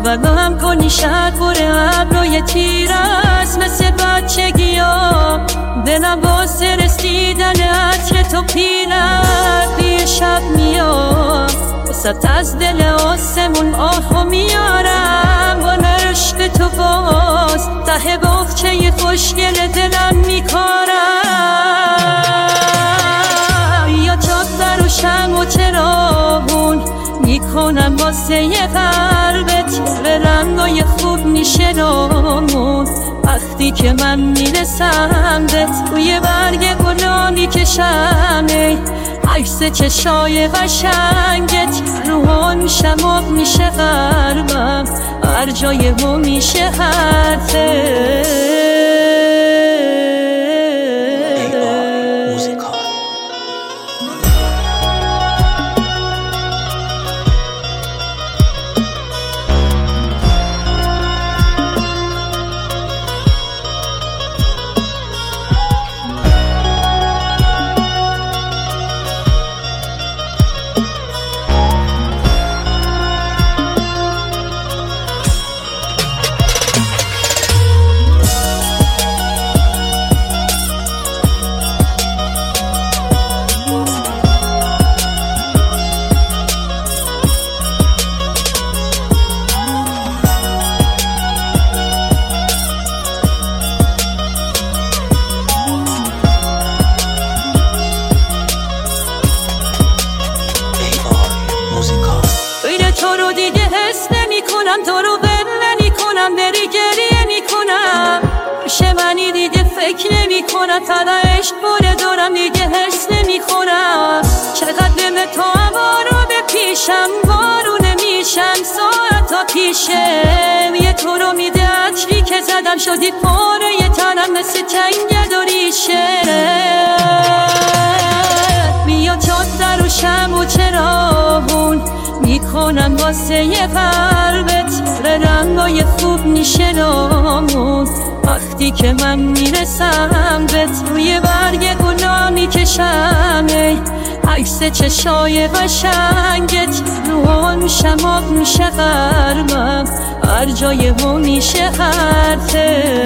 باورم کنی شاید بره ابروی تیر است مثل بچگی ها دلم واسه رسیدن عطر تو پیرد یه شب میاد وسط از دل آسمون آهو میارم با عشق تو باز ته باغچه خوشگل دلم میکارم یا چادر و شم و چراغون میکنم واسه یه قلبت رنگای خوب میشه نامون وقتی که من میرسم بهت روی برگ گلا میکشم عکس چشای قشنگت روحان میشم آب میشه قلبم هر جای ما میشه حرفت تو رو دیگه حس نمی کنم تو رو بل نمی کنم بری گریه می کنم پیش منی دیگه فکر نمی کنم فقط عشق بوده دارم دیگه حس نمی کنم چقدر دل تو هوارو به پیشم بارونه میشم ساعتا پیشم یه تو رو میده عطری که زدم شدی پاره یه تنم مثل جنگل و ریشه بیا چادر و شم و چراغون میکنم واسه یه قلبت رنگای خوب میشه نامون وقتی که من میرسم بهت روی برگ گلا میکشم عکس چشای قشنگت روحان میشم آب میشه قلبم هر جای ما میشه حرفت